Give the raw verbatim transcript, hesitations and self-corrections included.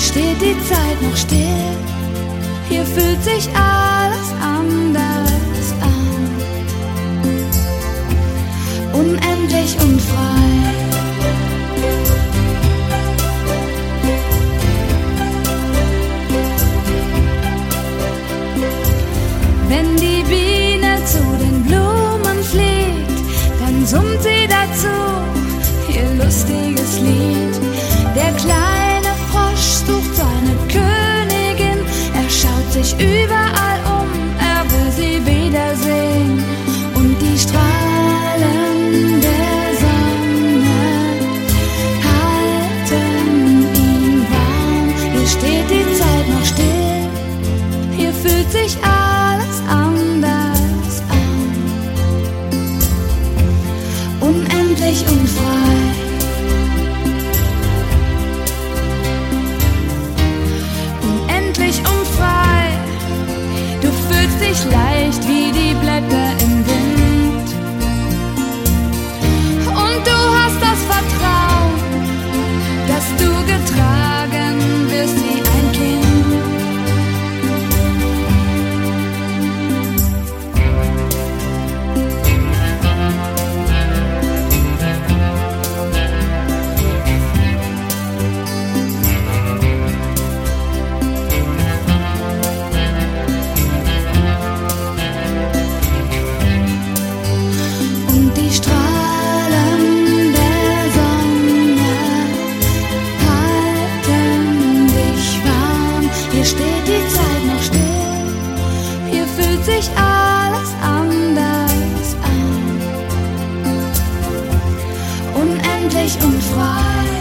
steht die Zeit noch still, hier fühlt sich alles anders an. Unendlich und frei. Wenn die Biene zu den Blumen fliegt, dann summt sie dazu ihr lustiges Lied. Der kleine Frosch sucht seine Königin, er schaut sich überall um, er will sie wiedersehen. Und die Strahlen der Sonne halten ihn warm. Hier steht die Zeit noch still, hier fühlt sich alles anders an. Unendlich und frei. Unendlich und frei. Du fühlst dich leicht wie die Blätter im Wind. Und du hast das Vertrauen, dass du getragen wirst wie ein Kind. Die Strahlen der Sonne halten dich warm. Hier steht die Zeit noch still, hier fühlt sich alles anders an. Unendlich und frei.